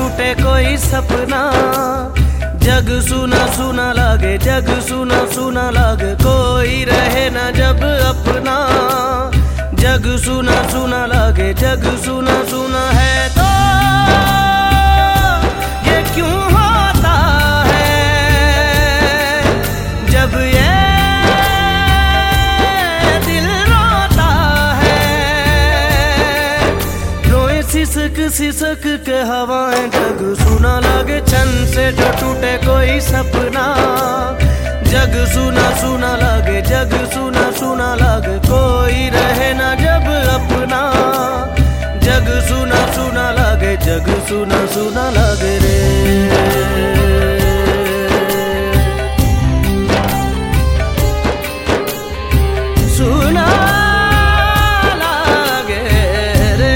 टूटे कोई सपना। जग सुना सुना लागे, जग सुना सुना लागे, कोई रहे ना जब अपना। जग सुना सुना लागे, जग सुना सुना है तो ये क्यों होता है जब ये दिल रोता है। रोए सिसक सिसक के हवाएं, जग सुना लागे छन से जो टूटे कोई सपना। जग सुना सुना लागे, जग सुना सुना लागे, कोई रहे ना जब अपना। जग सुना सुना लागे, जग सुना सुना लागे रे। सुना लागे रे।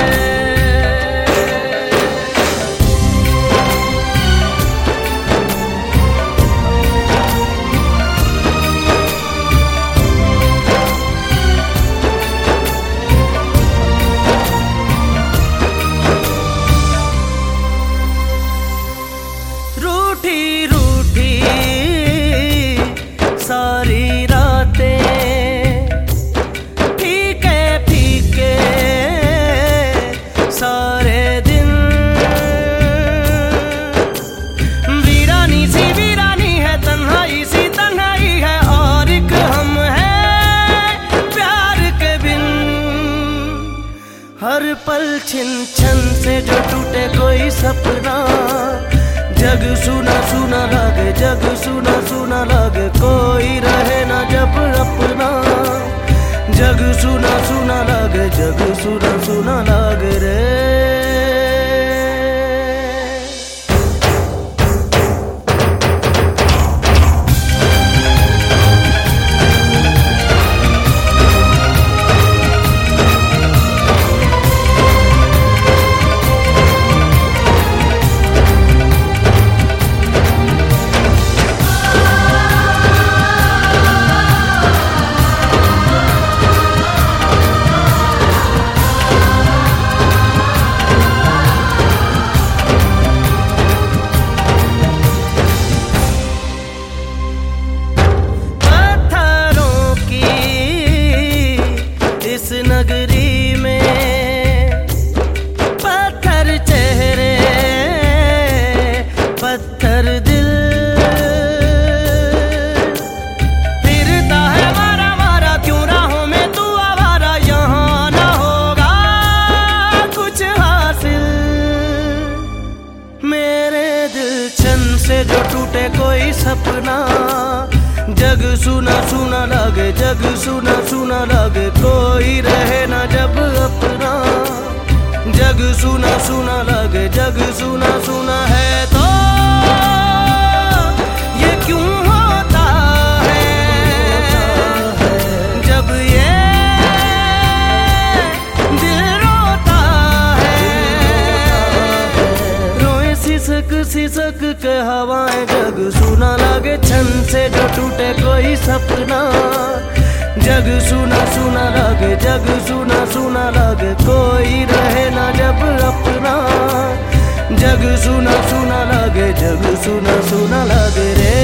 रूठी रूठी सारी रातें, फीके फीके सारे दिन। वीरानी सी वीरानी है, तन्हाई सी तन्हाई है, और एक हम है प्यार के बिन। हर पल छिन छन से जो टूटे कोई सपना। जग सुना सुना लागे, जग सुना सुना लागे, कोई रहे ना जब अपना। जग सुना सुना लागे, जग सुना सुना लागे रे। इस नगरी में पत्थर चेहरे, पत्थर दिल। फिरता है मारा मारा, क्यों राहों में तू आवारा। यहाँ ना होगा कुछ हासिल। मेरे दिल छन से जो टूटे कोई सपना। जग सुना सुना लागे, जग सुना सुना लागे, कोई रहे ना जब अपना। जग सुना सुना लागे, जग सुना सुना है तो ये क्यों होता है जब ये दिल रोता है। रोए सिसक सिसक के हवाएं, जग सुना लागे छन से जो टूटे कोई सपना। जग सुना सुना लागे, जग सुना सुना लागे, कोई रहे ना जब अपना। जग सुना सुना लागे, जग सुना सुना लागे रे।